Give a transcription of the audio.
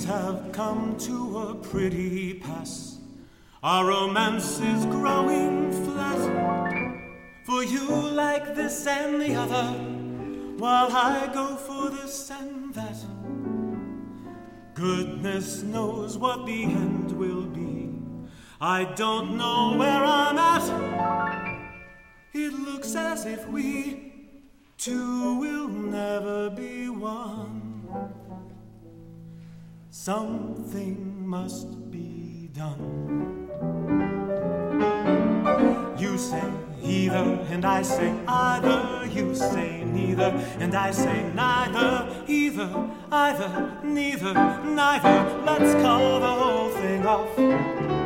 things have come to a pretty pass. Our romance is growing flat. For you like this and the other, while I go for this and that. Goodness knows what the end will be. I don't know where I'm at. It looks as if we two will never be one. Something must be done. You say either, and I say either. You say neither, and I say neither. Either, either, neither, neither. Let's call the whole thing off.